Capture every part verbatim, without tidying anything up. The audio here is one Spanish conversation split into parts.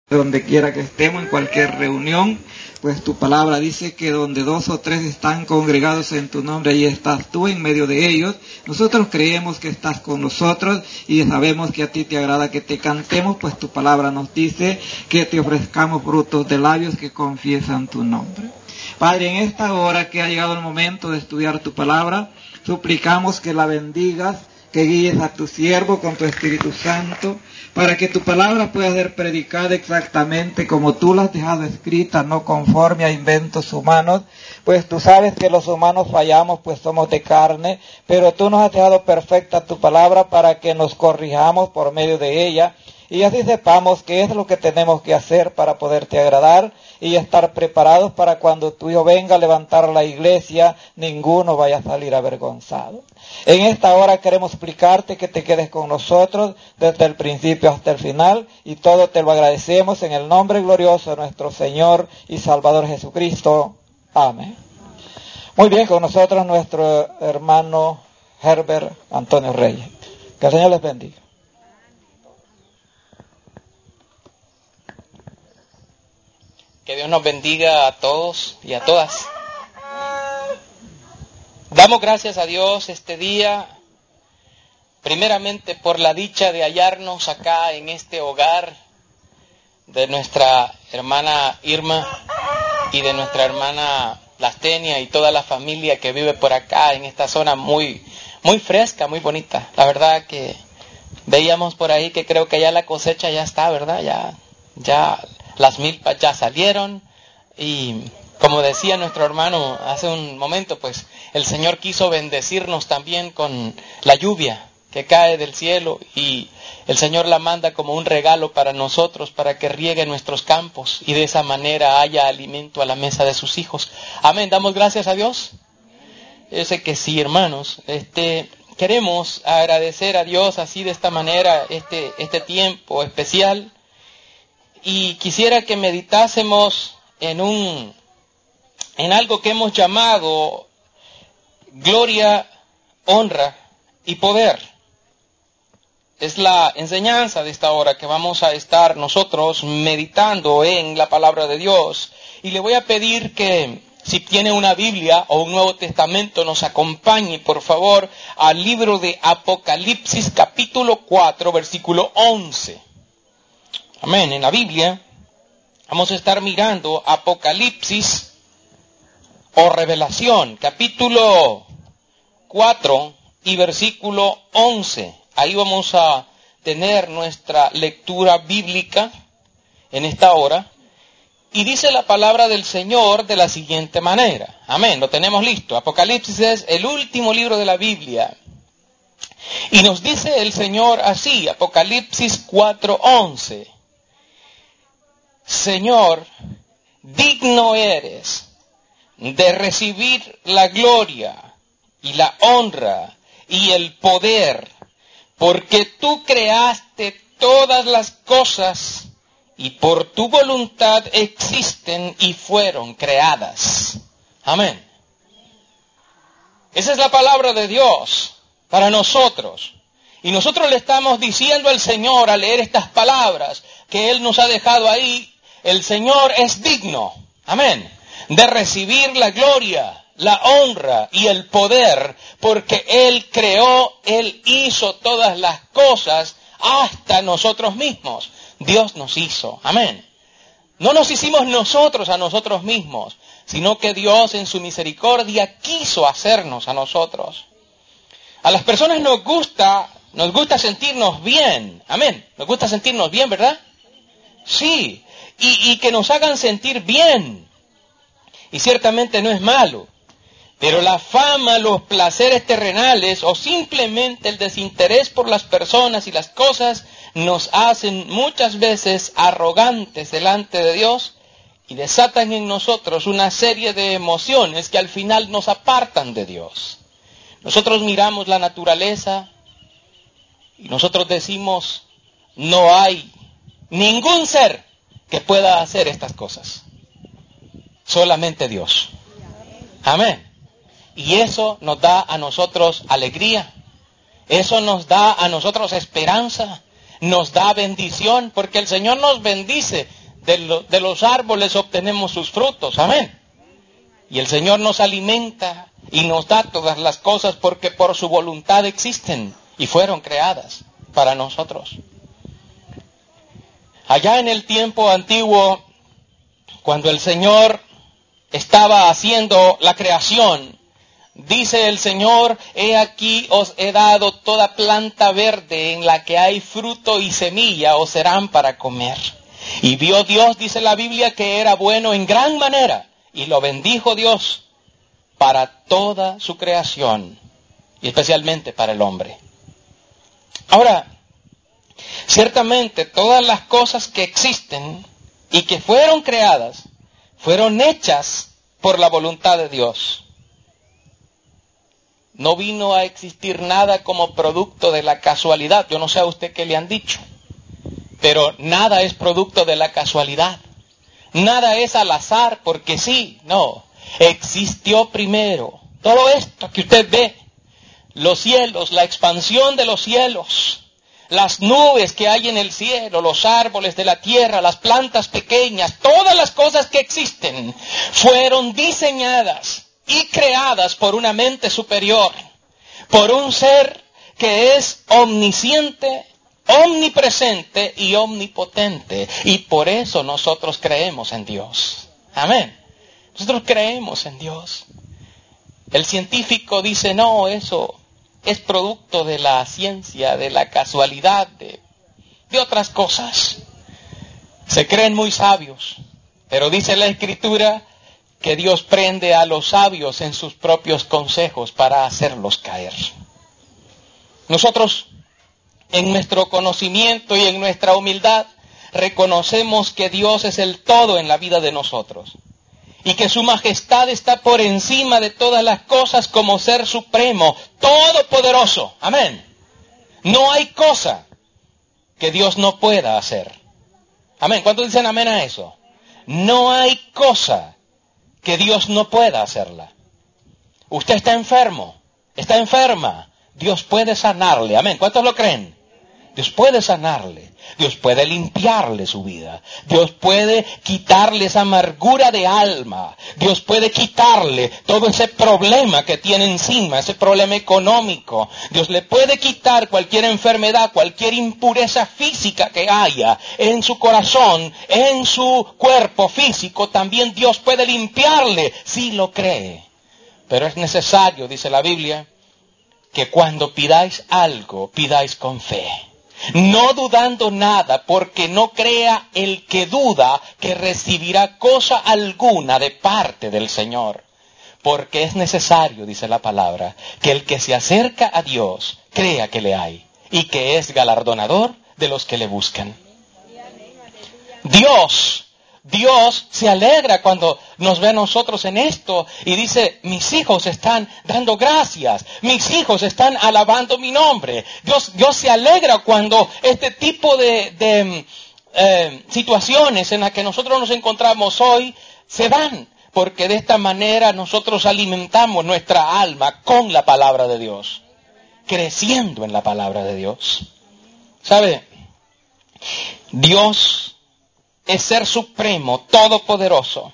Donde quiera que estemos, en cualquier reunión, pues tu palabra dice que donde dos o tres están congregados en tu nombre, ahí estás tú en medio de ellos. Nosotros creemos que estás con nosotros y sabemos que a ti te agrada que te cantemos, pues tu palabra nos dice que te ofrezcamos frutos de labios que confiesan tu nombre. Padre, en esta hora que ha llegado el momento de estudiar tu palabra, suplicamos que la bendigas, que guíes a tu siervo con tu Espíritu Santo, para que tu palabra pueda ser predicada exactamente como tú la has dejado escrita, no conforme a inventos humanos, pues tú sabes que los humanos fallamos, pues somos de carne, pero tú nos has dejado perfecta tu palabra para que nos corrijamos por medio de ella, y así sepamos qué es lo que tenemos que hacer para poderte agradar y estar preparados para cuando tu Hijo venga a levantar la iglesia, ninguno vaya a salir avergonzado. En esta hora queremos explicarte que te quedes con nosotros desde el principio hasta el final, y todo te lo agradecemos en el nombre glorioso de nuestro Señor y Salvador Jesucristo. Amén. Muy bien, con nosotros nuestro hermano Herbert Antonio Reyes. Que el Señor les bendiga. Que Dios nos bendiga a todos y a todas. Damos gracias a Dios este día, primeramente por la dicha de hallarnos acá en este hogar de nuestra hermana Irma y de nuestra hermana Lastenia y toda la familia que vive por acá en esta zona muy, muy fresca, muy bonita. La verdad que veíamos por ahí que creo que ya la cosecha ya está, ¿verdad? Ya, ya las milpas ya salieron y como decía nuestro hermano hace un momento, pues el Señor quiso bendecirnos también con la lluvia que cae del cielo, y el Señor la manda como un regalo para nosotros, para que riegue nuestros campos y de esa manera haya alimento a la mesa de sus hijos. Amén. ¿Damos gracias a Dios? Yo sé que sí, hermanos. Este, queremos agradecer a Dios así de esta manera este, este tiempo especial, y quisiera que meditásemos en un en algo que hemos llamado gloria, honra y poder. Es la enseñanza de esta hora que vamos a estar nosotros meditando en la palabra de Dios. Y le voy a pedir que, si tiene una Biblia o un Nuevo Testamento, nos acompañe, por favor, al libro de Apocalipsis, capítulo cuatro, versículo once. Amén. En la Biblia vamos a estar mirando Apocalipsis o Revelación, capítulo cuatro y versículo once. Ahí vamos a tener nuestra lectura bíblica en esta hora. Y dice la palabra del Señor de la siguiente manera. Amén, lo tenemos listo. Apocalipsis es el último libro de la Biblia. Y nos dice el Señor así, Apocalipsis cuatro once. Señor, digno eres de recibir la gloria y la honra y el poder, porque tú creaste todas las cosas y por tu voluntad existen y fueron creadas. Amén. Esa es la palabra de Dios para nosotros. Y nosotros le estamos diciendo al Señor al leer estas palabras que Él nos ha dejado ahí, el Señor es digno. Amén. De recibir la gloria, la honra y el poder, porque Él creó, Él hizo todas las cosas, hasta nosotros mismos. Dios nos hizo. Amén. No nos hicimos nosotros a nosotros mismos, sino que Dios en su misericordia quiso hacernos a nosotros. A las personas nos gusta, nos gusta sentirnos bien. Amén. Nos gusta sentirnos bien, ¿verdad? Sí. Y, y que nos hagan sentir bien. Y ciertamente no es malo, pero la fama, los placeres terrenales o simplemente el desinterés por las personas y las cosas nos hacen muchas veces arrogantes delante de Dios y desatan en nosotros una serie de emociones que al final nos apartan de Dios. Nosotros miramos la naturaleza y nosotros decimos, no hay ningún ser que pueda hacer estas cosas. Solamente Dios. Amén. Y eso nos da a nosotros alegría. Eso nos da a nosotros esperanza. nos da bendición, porque el Señor nos bendice. De, lo, de los árboles obtenemos sus frutos, amén. Y el Señor nos alimenta y nos da todas las cosas porque por su voluntad existen y fueron creadas para nosotros. Allá en el tiempo antiguo, cuando el Señor estaba haciendo la creación, dice el Señor: he aquí os he dado toda planta verde en la que hay fruto y semilla, os serán para comer. Y vio Dios, dice la Biblia, que era bueno en gran manera, y lo bendijo Dios para toda su creación, y especialmente para el hombre. Ahora, ciertamente todas las cosas que existen y que fueron creadas, fueron hechas por la voluntad de Dios. No vino a existir nada como producto de la casualidad. Yo no sé a usted qué le han dicho, pero nada es producto de la casualidad. Nada es al azar porque sí, no. Existió primero todo esto que usted ve. Los cielos, la expansión de los cielos, las nubes que hay en el cielo, los árboles de la tierra, las plantas pequeñas, todas las cosas que existen fueron diseñadas y creadas por una mente superior, por un ser que es omnisciente, omnipresente y omnipotente. Y por eso nosotros creemos en Dios. Amén. Nosotros creemos en Dios. El científico dice: no, eso es producto de la ciencia, de la casualidad, de, de otras cosas. Se creen muy sabios, pero dice la Escritura que Dios prende a los sabios en sus propios consejos para hacerlos caer. Nosotros, en nuestro conocimiento y en nuestra humildad, reconocemos que Dios es el todo en la vida de nosotros y que su majestad está por encima de todas las cosas como ser supremo, todopoderoso. Amén. No hay cosa que Dios no pueda hacer. Amén. ¿Cuántos dicen amén a eso? No hay cosa que Dios no pueda hacerla. Usted está enfermo, está enferma, Dios puede sanarle. Amén. ¿Cuántos lo creen? Dios puede sanarle, Dios puede limpiarle su vida, Dios puede quitarle esa amargura de alma, Dios puede quitarle todo ese problema que tiene encima, ese problema económico, Dios le puede quitar cualquier enfermedad, cualquier impureza física que haya en su corazón, en su cuerpo físico, también Dios puede limpiarle si lo cree. Pero es necesario, dice la Biblia, que cuando pidáis algo, pidáis con fe. No dudando nada, porque no crea el que duda que recibirá cosa alguna de parte del Señor. Porque es necesario, dice la palabra, que el que se acerca a Dios crea que le hay y que es galardonador de los que le buscan. Dios, Dios se alegra cuando nos ve a nosotros en esto y dice: mis hijos están dando gracias, mis hijos están alabando mi nombre. Dios, Dios se alegra cuando este tipo de, de eh, situaciones en las que nosotros nos encontramos hoy se dan, porque de esta manera nosotros alimentamos nuestra alma con la palabra de Dios, creciendo en la palabra de Dios. ¿Sabe? Dios es ser supremo, todopoderoso.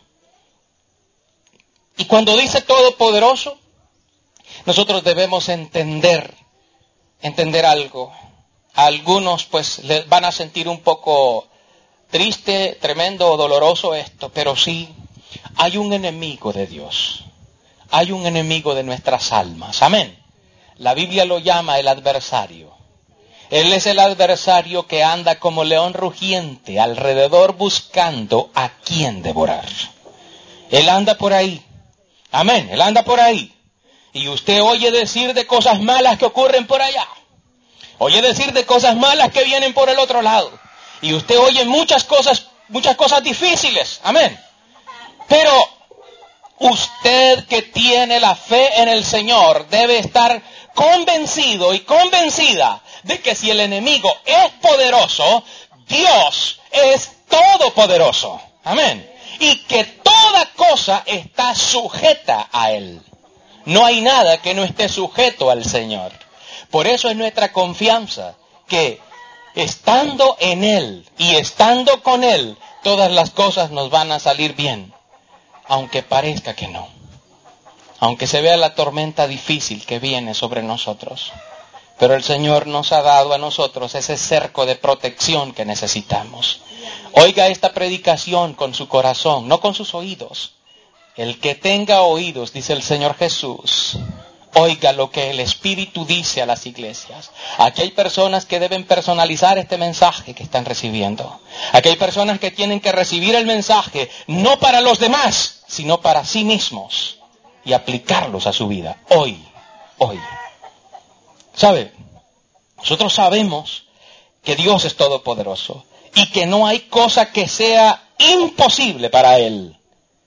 Y cuando dice todopoderoso, nosotros debemos entender, entender algo. A algunos pues les van a sentir un poco triste, tremendo o doloroso esto, pero sí, hay un enemigo de Dios. Hay un enemigo de nuestras almas. Amén. La Biblia lo llama el adversario. Él es el adversario que anda como león rugiente alrededor buscando a quien devorar. Él anda por ahí. Amén. Él anda por ahí. Y usted oye decir de cosas malas que ocurren por allá. Oye decir de cosas malas que vienen por el otro lado. Y usted oye muchas cosas, muchas cosas difíciles. Amén. Pero usted que tiene la fe en el Señor debe estar convencido y convencida de que si el enemigo es poderoso, Dios es todopoderoso. Amén. Y que toda cosa está sujeta a Él. No hay nada que no esté sujeto al Señor. Por eso es nuestra confianza que estando en Él y estando con Él, todas las cosas nos van a salir bien, aunque parezca que no. Aunque se vea la tormenta difícil que viene sobre nosotros. Pero el Señor nos ha dado a nosotros ese cerco de protección que necesitamos. Oiga esta predicación con su corazón, no con sus oídos. El que tenga oídos, dice el Señor Jesús, oiga lo que el Espíritu dice a las iglesias. Aquí hay personas que deben personalizar este mensaje que están recibiendo. Aquí hay personas que tienen que recibir el mensaje no para los demás, sino para sí mismos y aplicarlos a su vida. Hoy, hoy. ¿Sabe? Nosotros sabemos que Dios es todopoderoso y que no hay cosa que sea imposible para Él.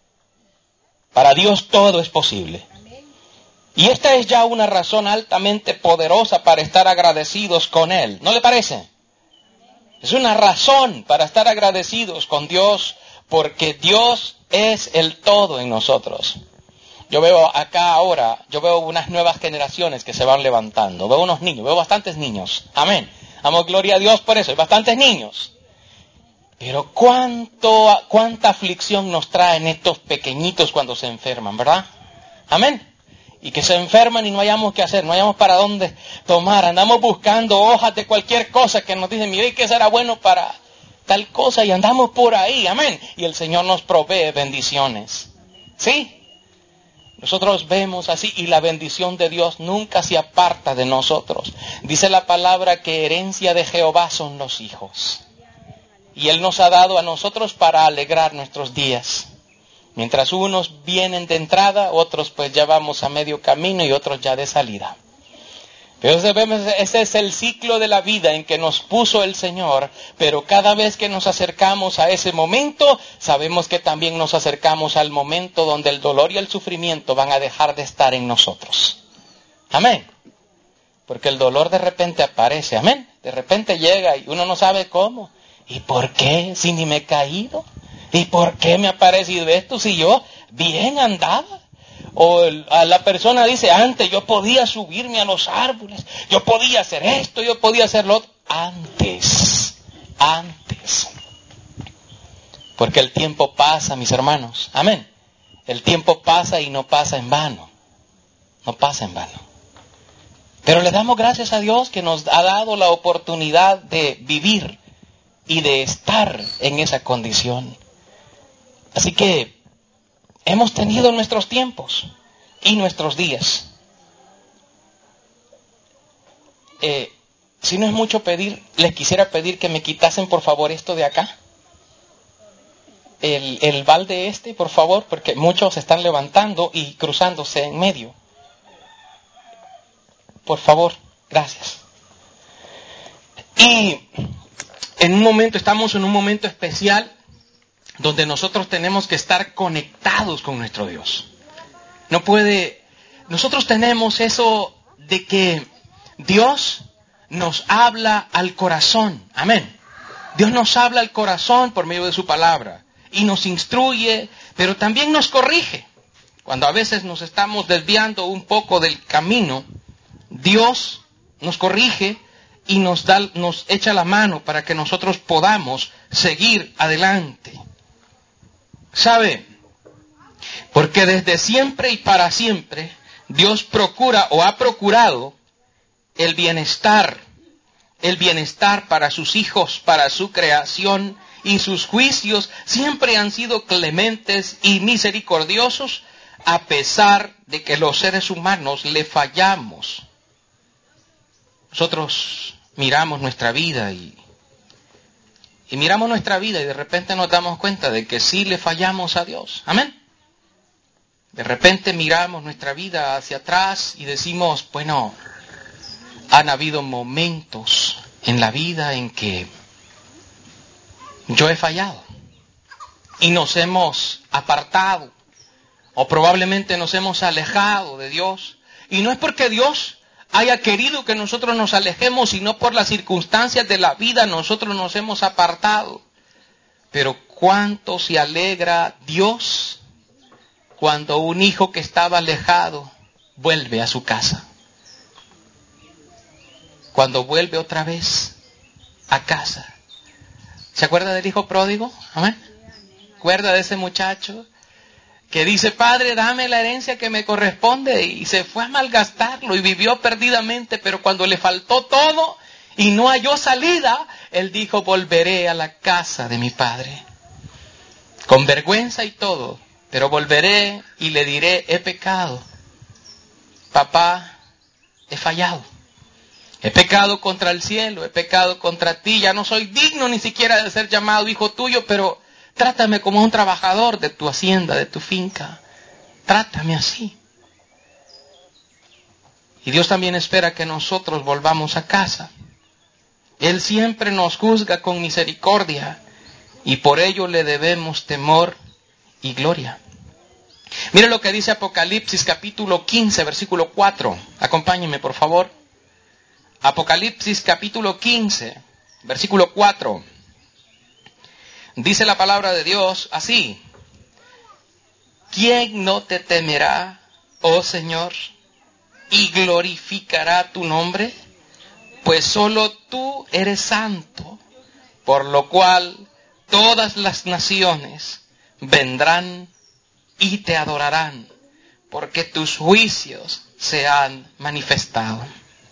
Para Dios todo es posible. Y esta es ya una razón altamente poderosa para estar agradecidos con Él. ¿No le parece? Es una razón para estar agradecidos con Dios porque Dios es el todo en nosotros. Yo veo acá ahora, yo veo unas nuevas generaciones que se van levantando. Veo unos niños, veo bastantes niños. Amén. Damos gloria a Dios por eso, hay bastantes niños. Pero cuánto, cuánta aflicción nos traen estos pequeñitos cuando se enferman, ¿verdad? Amén. Y que se enferman y no hayamos qué hacer, no hayamos para dónde tomar. Andamos buscando hojas de cualquier cosa que nos dicen, mire que será bueno para tal cosa y andamos por ahí. Amén. Y el Señor nos provee bendiciones. ¿Sí? Nosotros vemos así y la bendición de Dios nunca se aparta de nosotros. Dice la palabra que herencia de Jehová son los hijos. Y Él nos ha dado a nosotros para alegrar nuestros días. Mientras unos vienen de entrada, otros pues ya vamos a medio camino y otros ya de salida. Pero ese es el ciclo de la vida en que nos puso el Señor, pero cada vez que nos acercamos a ese momento, sabemos que también nos acercamos al momento donde el dolor y el sufrimiento van a dejar de estar en nosotros. Amén. Porque el dolor de repente aparece, amén. De repente llega y uno no sabe cómo. ¿Y por qué? Si ni me he caído. ¿Y por qué me ha parecido esto si yo bien andaba? O el, a la persona dice, antes yo podía subirme a los árboles, yo podía hacer esto, yo podía hacer lo otro. Antes, antes. Porque el tiempo pasa, mis hermanos. Amén. El tiempo pasa y no pasa en vano. No pasa en vano. Pero le damos gracias a Dios que nos ha dado la oportunidad de vivir y de estar en esa condición. Así que hemos tenido nuestros tiempos y nuestros días. Eh, si no es mucho pedir, les quisiera pedir que me quitasen por favor esto de acá. El, el balde este, por favor, porque muchos se están levantando y cruzándose en medio. Por favor, gracias. Y en un momento, estamos en un momento especial donde nosotros tenemos que estar conectados con nuestro Dios. No puede, nosotros tenemos eso de que Dios nos habla al corazón. Amén. Dios nos habla al corazón por medio de su palabra y nos instruye, pero también nos corrige. Cuando a veces nos estamos desviando un poco del camino, Dios nos corrige y nos da, nos echa la mano para que nosotros podamos seguir adelante. ¿Sabe? Porque desde siempre y para siempre Dios procura o ha procurado el bienestar, el bienestar para sus hijos, para su creación, y sus juicios siempre han sido clementes y misericordiosos a pesar de que los seres humanos le fallamos. Nosotros miramos nuestra vida y Y miramos nuestra vida y de repente nos damos cuenta de que sí le fallamos a Dios. Amén. De repente miramos nuestra vida hacia atrás y decimos, bueno, han habido momentos en la vida en que yo he fallado y nos hemos apartado o probablemente nos hemos alejado de Dios. Y no es porque Dios haya querido que nosotros nos alejemos, sino por las circunstancias de la vida nosotros nos hemos apartado. Pero cuánto se alegra Dios cuando un hijo que estaba alejado vuelve a su casa. Cuando vuelve otra vez. a casa. ¿Se acuerda del hijo pródigo? Amén. ¿Se acuerda de ese muchacho que dice, Padre, dame la herencia que me corresponde? Y se fue a malgastarlo y vivió perdidamente, pero cuando le faltó todo y no halló salida, él dijo, volveré a la casa de mi padre. Con vergüenza y todo, pero volveré y le diré, he pecado. Papá, he fallado. He pecado contra el cielo, he pecado contra ti, ya no soy digno ni siquiera de ser llamado hijo tuyo, pero trátame como un trabajador de tu hacienda, de tu finca. Trátame así. Y Dios también espera que nosotros volvamos a casa. Él siempre nos juzga con misericordia y por ello le debemos temor y gloria. Mire lo que dice Apocalipsis capítulo quince, versículo cuatro. Acompáñenme, por favor. Apocalipsis capítulo quince, versículo cuatro. Dice la palabra de Dios así: ¿quién no te temerá, oh Señor, y glorificará tu nombre? Pues solo tú eres santo, por lo cual todas las naciones vendrán y te adorarán, porque tus juicios se han manifestado.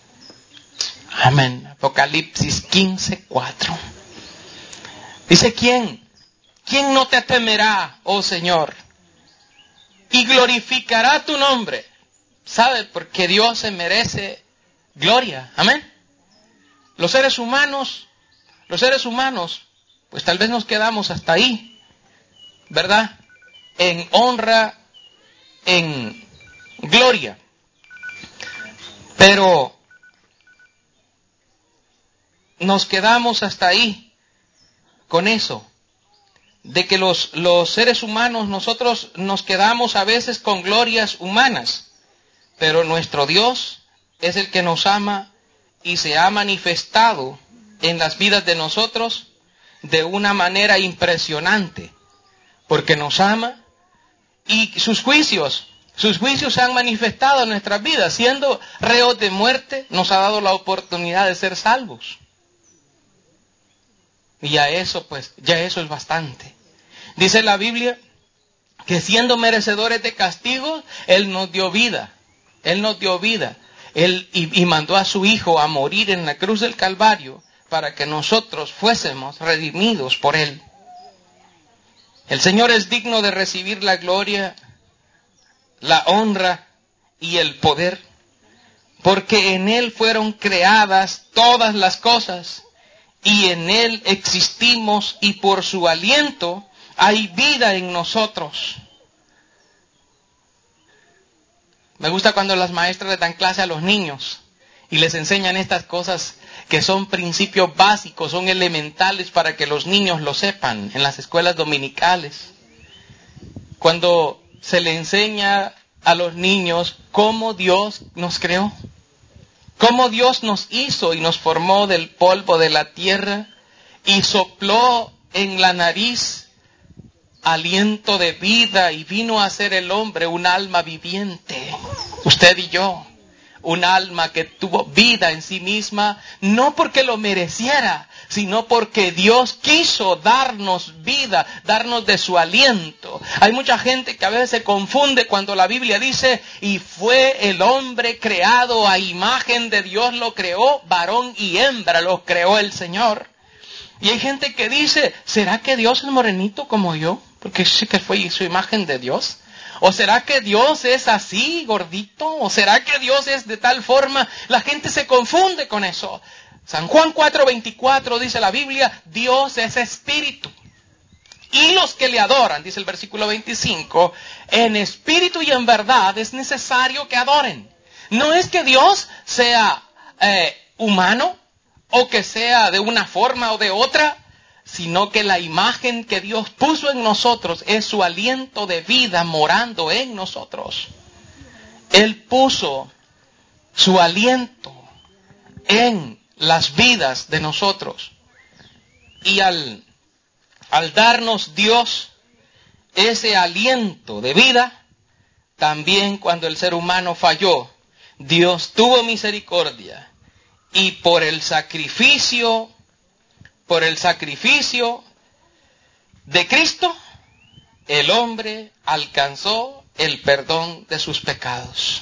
Amén. Apocalipsis quince, cuatro. Dice, ¿quién? ¿Quién no te temerá, oh Señor? Y glorificará tu nombre. ¿Sabe? Porque Dios se merece gloria. Amén. Los seres humanos, los seres humanos, pues tal vez nos quedamos hasta ahí, ¿verdad? En honra, en gloria. Pero nos quedamos hasta ahí con eso, de que los, los seres humanos, nosotros nos quedamos a veces con glorias humanas, pero nuestro Dios es el que nos ama y se ha manifestado en las vidas de nosotros de una manera impresionante, porque nos ama y sus juicios, sus juicios se han manifestado en nuestras vidas. Siendo reos de muerte, nos ha dado la oportunidad de ser salvos. Y ya eso, pues, ya eso es bastante. Dice la Biblia que siendo merecedores de castigo, Él nos dio vida. Él nos dio vida. Él y, y mandó a su Hijo a morir en la cruz del Calvario para que nosotros fuésemos redimidos por Él. El Señor es digno de recibir la gloria, la honra y el poder, porque en Él fueron creadas todas las cosas y en Él existimos y por su aliento hay vida en nosotros. Me gusta cuando las maestras le dan clase a los niños y les enseñan estas cosas que son principios básicos, son elementales para que los niños lo sepan en las escuelas dominicales. Cuando se le enseña a los niños cómo Dios nos creó, cómo Dios nos hizo y nos formó del polvo de la tierra y sopló en la nariz aliento de vida y vino a ser el hombre un alma viviente, usted y yo. Un alma que tuvo vida en sí misma, no porque lo mereciera, sino porque Dios quiso darnos vida, darnos de su aliento. Hay mucha gente que a veces se confunde cuando la Biblia dice, y fue el hombre creado a imagen de Dios, lo creó, varón y hembra los creó el Señor. Y hay gente que dice, ¿será que Dios es morenito como yo? Porque sí que fue su imagen de Dios. ¿O será que Dios es así, gordito? ¿O será que Dios es de tal forma? La gente se confunde con eso. San Juan cuatro veinticuatro dice la Biblia, Dios es espíritu. Y los que le adoran, dice el versículo veinticinco, en espíritu y en verdad es necesario que adoren. No es que Dios sea eh, humano o que sea de una forma o de otra, sino que la imagen que Dios puso en nosotros es su aliento de vida morando en nosotros. Él puso su aliento en las vidas de nosotros. Y al, al darnos Dios ese aliento de vida, también cuando el ser humano falló, Dios tuvo misericordia y por el sacrificio por el sacrificio de Cristo, el hombre alcanzó el perdón de sus pecados.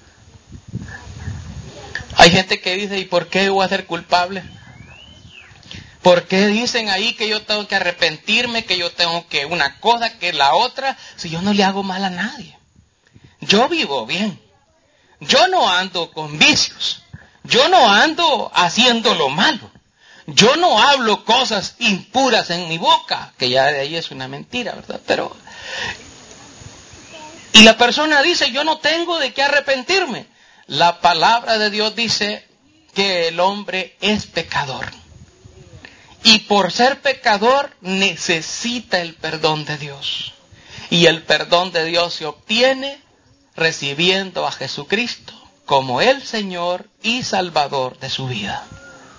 Hay gente que dice, ¿y por qué voy a ser culpable? ¿Por qué dicen ahí que yo tengo que arrepentirme, que yo tengo que una cosa, que la otra, si yo no le hago mal a nadie? Yo vivo bien. Yo no ando con vicios. Yo no ando haciendo lo malo. Yo no hablo cosas impuras en mi boca, que ya de ahí es una mentira, ¿verdad? Pero, y la persona dice, yo no tengo de qué arrepentirme. La palabra de Dios dice que el hombre es pecador. Y por ser pecador necesita el perdón de Dios. Y el perdón de Dios se obtiene recibiendo a Jesucristo como el Señor y Salvador de su vida.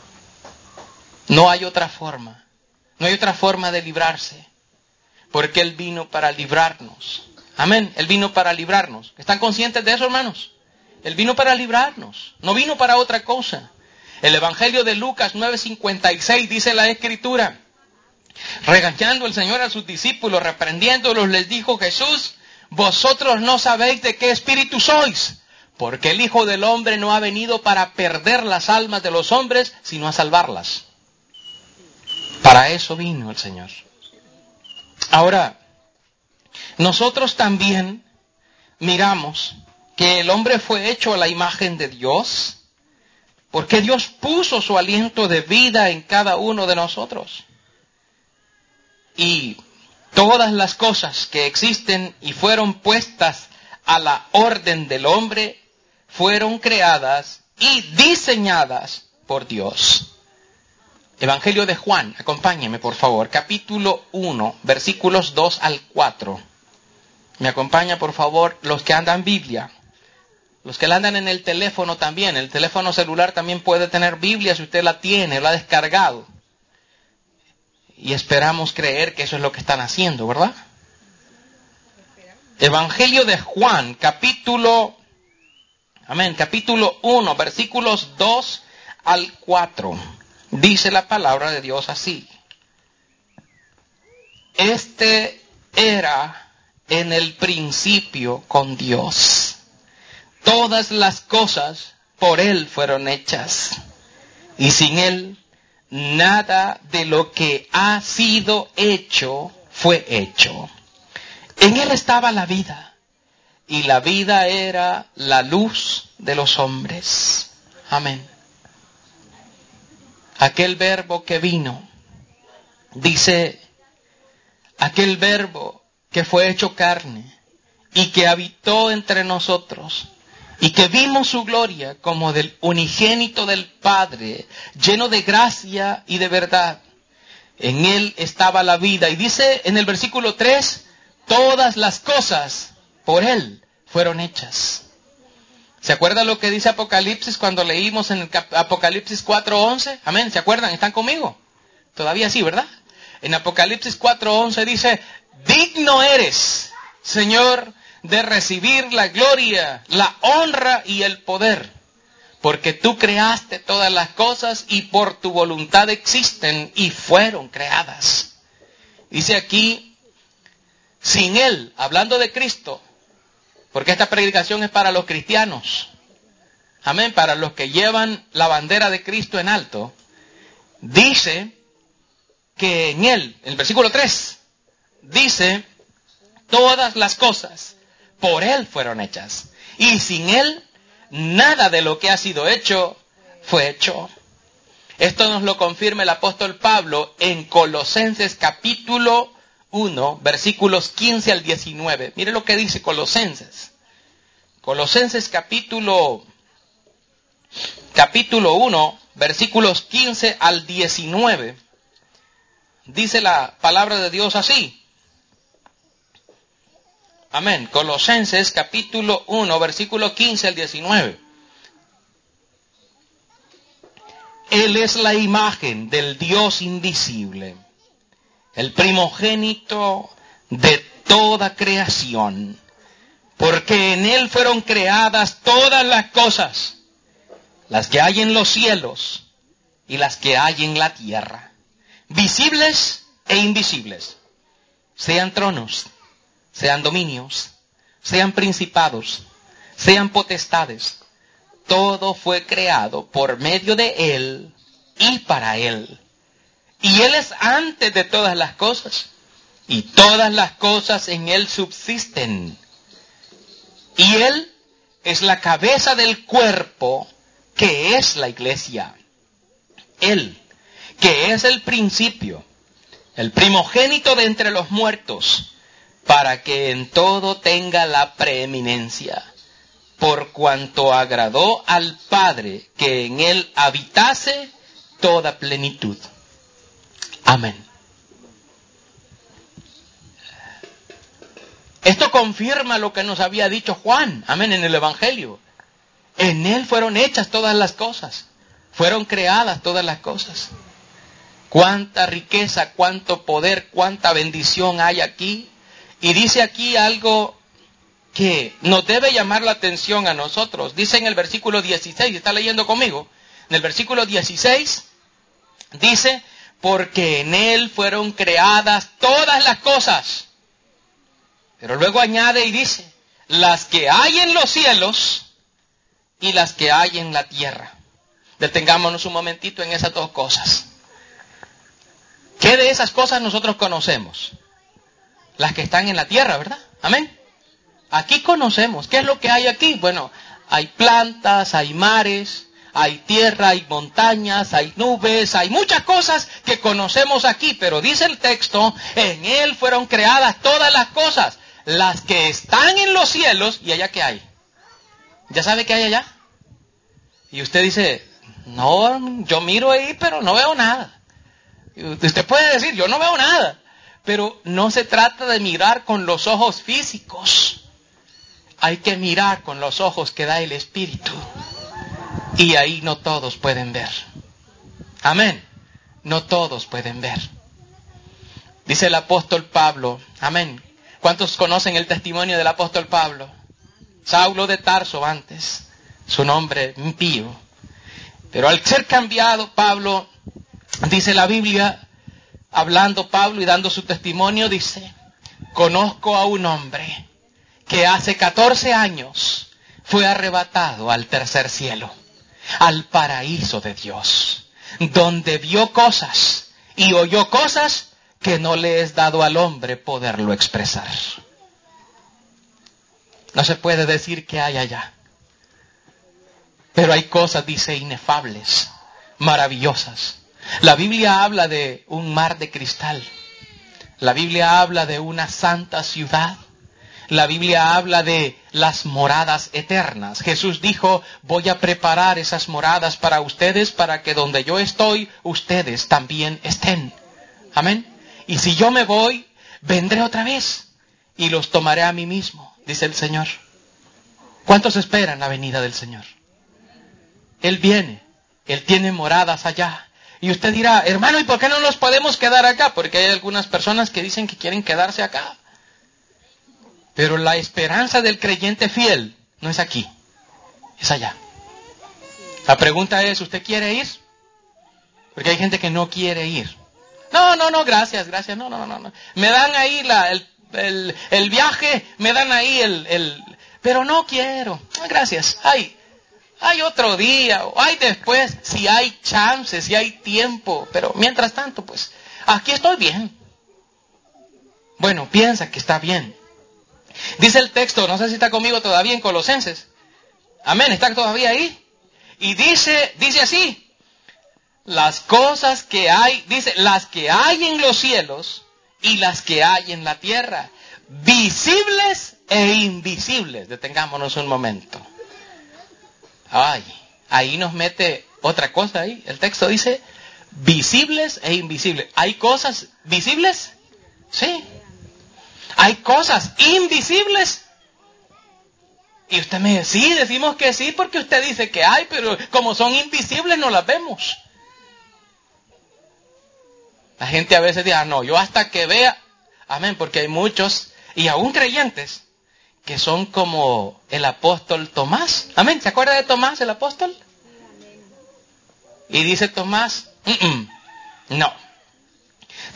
No hay otra forma. No hay otra forma de librarse. Porque Él vino para librarnos. Amén. Él vino para librarnos. ¿Están conscientes de eso, hermanos? Él vino para librarnos. No vino para otra cosa. El Evangelio de Lucas nueve cincuenta y seis dice la Escritura. Regañando el Señor a sus discípulos, reprendiéndolos, les dijo Jesús: vosotros no sabéis de qué espíritu sois, porque el Hijo del Hombre no ha venido para perder las almas de los hombres, sino a salvarlas. Para eso vino el Señor. Ahora, nosotros también miramos que el hombre fue hecho a la imagen de Dios, porque Dios puso su aliento de vida en cada uno de nosotros. Y todas las cosas que existen y fueron puestas a la orden del hombre fueron creadas y diseñadas por Dios. Evangelio de Juan, acompáñeme por favor, capítulo uno, versículos dos al cuatro. Me acompaña por favor los que andan Biblia. Los que la andan en el teléfono también. El teléfono celular también puede tener Biblia si usted la tiene, la ha descargado. Y esperamos creer que eso es lo que están haciendo, ¿verdad? Evangelio de Juan, capítulo, amén, capítulo uno, versículos dos al cuatro. Dice la palabra de Dios así. Este era en el principio con Dios. Todas las cosas por Él fueron hechas. Y sin Él, nada de lo que ha sido hecho fue hecho. En Él estaba la vida. Y la vida era la luz de los hombres. Amén. Aquel verbo que vino, dice, aquel verbo que fue hecho carne y que habitó entre nosotros y que vimos su gloria como del unigénito del Padre, lleno de gracia y de verdad. En Él estaba la vida. Y dice en el versículo tres, todas las cosas por Él fueron hechas. ¿Se acuerdan lo que dice Apocalipsis cuando leímos en el Apocalipsis cuatro once? Amén, ¿se acuerdan? ¿Están conmigo? Todavía sí, ¿verdad? En Apocalipsis cuatro once dice, digno eres, Señor, de recibir la gloria, la honra y el poder, porque tú creaste todas las cosas y por tu voluntad existen y fueron creadas. Dice aquí, sin Él, hablando de Cristo, porque esta predicación es para los cristianos, amén, para los que llevan la bandera de Cristo en alto, dice que en Él, en el versículo tres, dice, todas las cosas por Él fueron hechas. Y sin Él, nada de lo que ha sido hecho fue hecho. Esto nos lo confirma el apóstol Pablo en Colosenses capítulo uno, versículos quince al diecinueve. Mire lo que dice Colosenses. Colosenses capítulo, capítulo uno, versículos quince al diecinueve. Dice la palabra de Dios así. Amén. Colosenses capítulo uno, versículo quince al diecinueve. Él es la imagen del Dios invisible, el primogénito de toda creación, porque en Él fueron creadas todas las cosas, las que hay en los cielos y las que hay en la tierra, visibles e invisibles, sean tronos, sean dominios, sean principados, sean potestades. Todo fue creado por medio de Él y para Él. Y Él es antes de todas las cosas, y todas las cosas en Él subsisten. Y Él es la cabeza del cuerpo, que es la iglesia. Él, que es el principio, el primogénito de entre los muertos, para que en todo tenga la preeminencia, por cuanto agradó al Padre que en Él habitase toda plenitud. Amén. Esto confirma lo que nos había dicho Juan, amén, en el Evangelio. En Él fueron hechas todas las cosas, fueron creadas todas las cosas. Cuánta riqueza, cuánto poder, cuánta bendición hay aquí. Y dice aquí algo que nos debe llamar la atención a nosotros. Dice en el versículo dieciséis, ¿está leyendo conmigo? En el versículo dieciséis dice, porque en Él fueron creadas todas las cosas. Pero luego añade y dice, las que hay en los cielos y las que hay en la tierra. Detengámonos un momentito en esas dos cosas. ¿Qué de esas cosas nosotros conocemos? Las que están en la tierra, ¿verdad? Amén. Aquí conocemos. ¿Qué es lo que hay aquí? Bueno, hay plantas, hay mares, hay tierra, hay montañas, hay nubes, hay muchas cosas que conocemos aquí. Pero dice el texto, en Él fueron creadas todas las cosas. Las que están en los cielos, ¿y allá qué hay? ¿Ya sabe qué hay allá? Y usted dice, no, yo miro ahí, pero no veo nada. Y usted puede decir, yo no veo nada. Pero no se trata de mirar con los ojos físicos. Hay que mirar con los ojos que da el Espíritu. Y ahí no todos pueden ver. Amén. No todos pueden ver. Dice el apóstol Pablo, amén. ¿Cuántos conocen el testimonio del apóstol Pablo? Saulo de Tarso antes, su nombre impío. Pero al ser cambiado, Pablo, dice la Biblia, hablando Pablo y dando su testimonio, dice, conozco a un hombre que hace catorce años fue arrebatado al tercer cielo, al paraíso de Dios, donde vio cosas y oyó cosas que no le es dado al hombre poderlo expresar. No se puede decir que hay allá. Pero hay cosas, dice, inefables, maravillosas. La Biblia habla de un mar de cristal. La Biblia habla de una santa ciudad. La Biblia habla de las moradas eternas. Jesús dijo, voy a preparar esas moradas para ustedes, para que donde yo estoy, ustedes también estén. Amén. Y si yo me voy, vendré otra vez y los tomaré a mí mismo, dice el Señor. ¿Cuántos esperan la venida del Señor? Él viene, Él tiene moradas allá. Y usted dirá, hermano, ¿y por qué no nos podemos quedar acá? Porque hay algunas personas que dicen que quieren quedarse acá. Pero la esperanza del creyente fiel no es aquí, es allá. La pregunta es, ¿usted quiere ir? Porque hay gente que no quiere ir. No, no, no, gracias, gracias, no, no, no, no. Me dan ahí la, el, el, el viaje, me dan ahí el, el, pero no quiero, gracias, ay, hay otro día, o hay después, si hay chance, si hay tiempo, pero mientras tanto, pues, aquí estoy bien. Bueno, piensa que está bien. Dice el texto, no sé si está conmigo todavía en Colosenses. Amén, ¿está todavía ahí? Y dice, dice así. Las cosas que hay, dice, las que hay en los cielos y las que hay en la tierra, visibles e invisibles. Detengámonos un momento. Ay, ahí nos mete otra cosa ahí. El texto dice, visibles e invisibles. ¿Hay cosas visibles? Sí. ¿Hay cosas invisibles? Y usted me dice, sí, decimos que sí porque usted dice que hay, pero como son invisibles no las vemos. La gente a veces dice, ah, no, yo hasta que vea, amén, porque hay muchos, y aún creyentes, que son como el apóstol Tomás. Amén, ¿se acuerda de Tomás, el apóstol? Y dice Tomás, mm-mm, no,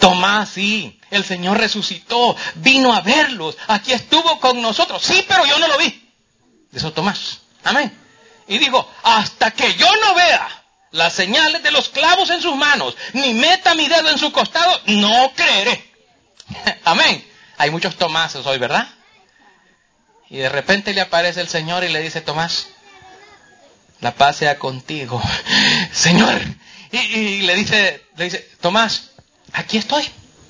Tomás, sí, el Señor resucitó, vino a verlos, aquí estuvo con nosotros. Sí, pero yo no lo vi. Dijo Tomás. Amén. Y dijo, hasta que yo no vea las señales de los clavos en sus manos, ni meta mi dedo en su costado, no creeré. Amén. Hay muchos Tomases hoy, ¿verdad? Y de repente le aparece el Señor y le dice, Tomás, la paz sea contigo. Señor. Y, y le dice, le dice, Tomás, aquí estoy.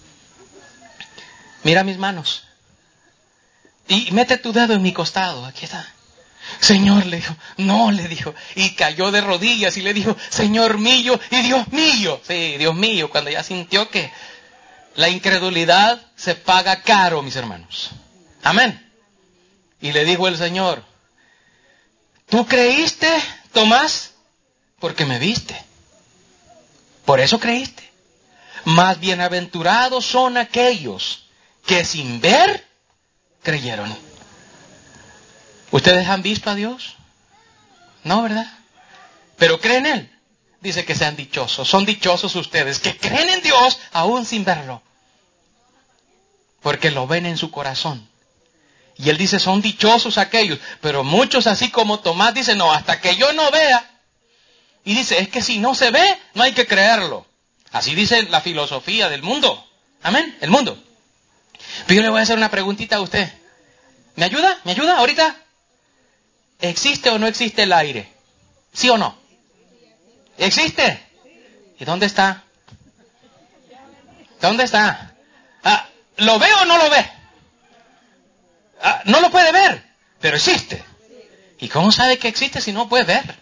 Mira mis manos. Y mete tu dedo en mi costado. Aquí está. Señor, le dijo, no, le dijo. Y cayó de rodillas y le dijo, Señor mío y Dios mío. Sí, Dios mío, cuando ya sintió que la incredulidad se paga caro, mis hermanos. Amén. Y le dijo el Señor, ¿tú creíste, Tomás? Porque me viste. Por eso creíste. Más bienaventurados son aquellos que sin ver creyeron. ¿Ustedes han visto a Dios? No, ¿verdad? Pero creen en Él. Dice que sean dichosos. Son dichosos ustedes que creen en Dios aún sin verlo. Porque lo ven en su corazón. Y Él dice, son dichosos aquellos. Pero muchos, así como Tomás, dicen, no, hasta que yo no vea. Y dice, es que si no se ve, no hay que creerlo. Así dice la filosofía del mundo. Amén, el mundo. Pero yo le voy a hacer una preguntita a usted. ¿Me ayuda? ¿Me ayuda ahorita? ¿Existe o no existe el aire? ¿Sí o no? ¿Existe? ¿Y dónde está? ¿Dónde está? Ah, ¿lo ve o no lo ve? Ah, no lo puede ver, pero existe. ¿Y cómo sabe que existe si no puede ver?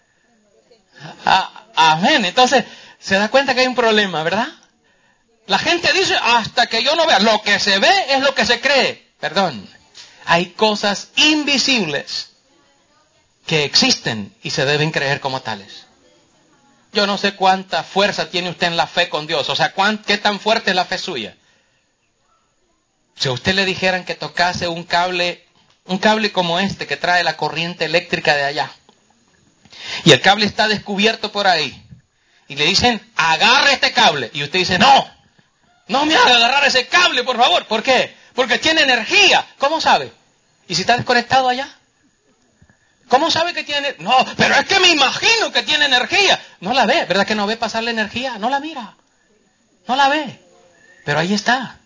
Ah, amén. Entonces, se da cuenta que hay un problema, ¿verdad? La gente dice, hasta que yo no vea. Lo que se ve es lo que se cree. Perdón. Hay cosas invisibles que existen y se deben creer como tales. Yo no sé cuánta fuerza tiene usted en la fe con Dios. O sea, cuán, qué tan fuerte es la fe suya. Si a usted le dijeran que tocase un cable, un cable como este que trae la corriente eléctrica de allá, y el cable está descubierto por ahí, y le dicen, agarre este cable, y usted dice, no, no me haga agarrar ese cable, por favor. ¿Por qué? Porque tiene energía. ¿Cómo sabe? ¿Y si está desconectado allá? ¿Cómo sabe que tiene? No, pero es que me imagino que tiene energía. No la ve, ¿verdad que no ve pasar la energía? No la mira, no la ve, pero ahí está.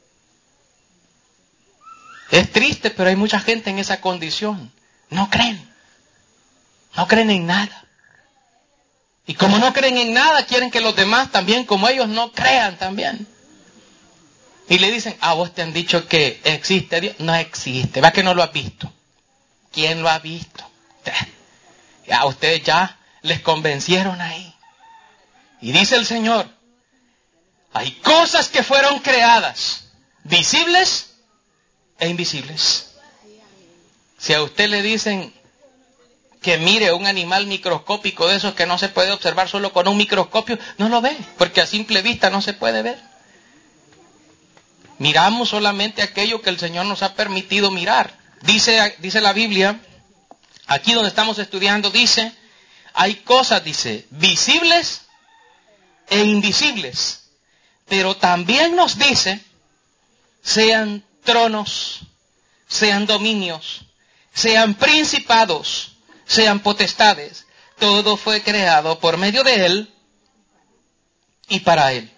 Es triste, pero hay mucha gente en esa condición. No creen. No creen en nada. Y como no creen en nada, quieren que los demás también, como ellos, no crean también. Y le dicen, a vos te han dicho que existe Dios. No existe. ¿Va que no lo has visto? ¿Quién lo ha visto? A ustedes ya les convencieron ahí. Y dice el Señor, hay cosas que fueron creadas, visibles e invisibles. Si a usted le dicen que mire un animal microscópico de esos que no se puede observar solo con un microscopio, no lo ve, porque a simple vista no se puede ver. Miramos solamente aquello que el Señor nos ha permitido mirar. Dice, dice la Biblia, aquí donde estamos estudiando, dice, hay cosas, dice, visibles e invisibles. Pero también nos dice, sean tronos, sean dominios, sean principados, sean potestades. Todo fue creado por medio de Él y para Él.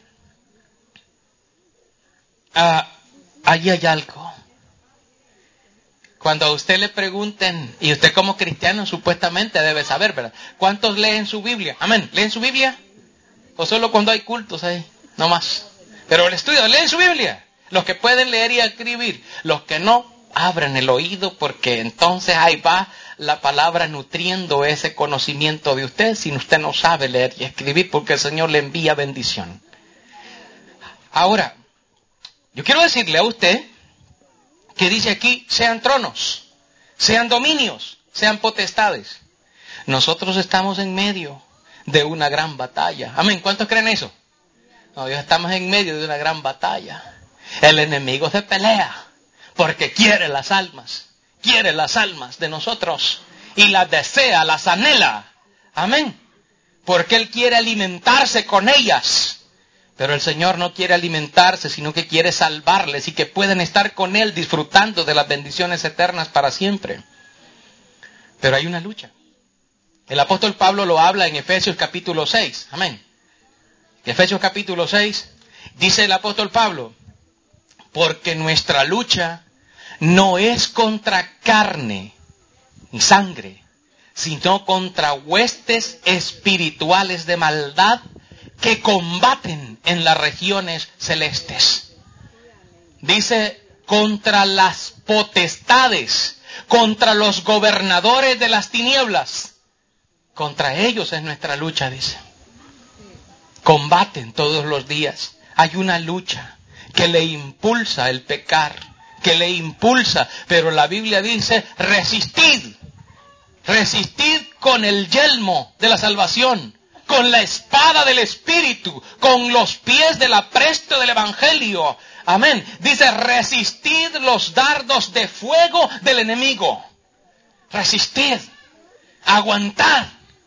Ah, allí hay algo. Cuando a usted le pregunten, y usted como cristiano supuestamente debe saber, ¿verdad? ¿Cuántos leen su Biblia? Amén. ¿Leen su Biblia? ¿O solo cuando hay cultos ahí? No más. Pero el estudio, ¿leen su Biblia? Los que pueden leer y escribir. Los que no, abren el oído, porque entonces ahí va la palabra nutriendo ese conocimiento de usted, si usted no sabe leer y escribir, porque el Señor le envía bendición. Ahora, yo quiero decirle a usted que dice aquí, sean tronos, sean dominios, sean potestades. Nosotros estamos en medio de una gran batalla. Amén. ¿Cuántos creen eso? No, estamos en medio de una gran batalla. El enemigo se pelea porque quiere las almas, quiere las almas de nosotros y las desea, las anhela. Amén. Porque él quiere alimentarse con ellas. Pero el Señor no quiere alimentarse, sino que quiere salvarles y que puedan estar con Él disfrutando de las bendiciones eternas para siempre. Pero hay una lucha. El apóstol Pablo lo habla en Efesios capítulo seis. Amén. Efesios capítulo seis, dice el apóstol Pablo, porque nuestra lucha no es contra carne ni sangre, sino contra huestes espirituales de maldad que combaten en las regiones celestes. Dice, contra las potestades, contra los gobernadores de las tinieblas. Contra ellos es nuestra lucha, dice. Combaten todos los días. Hay una lucha que le impulsa el pecar, que le impulsa, pero la Biblia dice, resistid. Resistid con el yelmo de la salvación, con la espada del Espíritu, con los pies del apresto del Evangelio. Amén. Dice, resistid los dardos de fuego del enemigo. Resistid. Aguantad.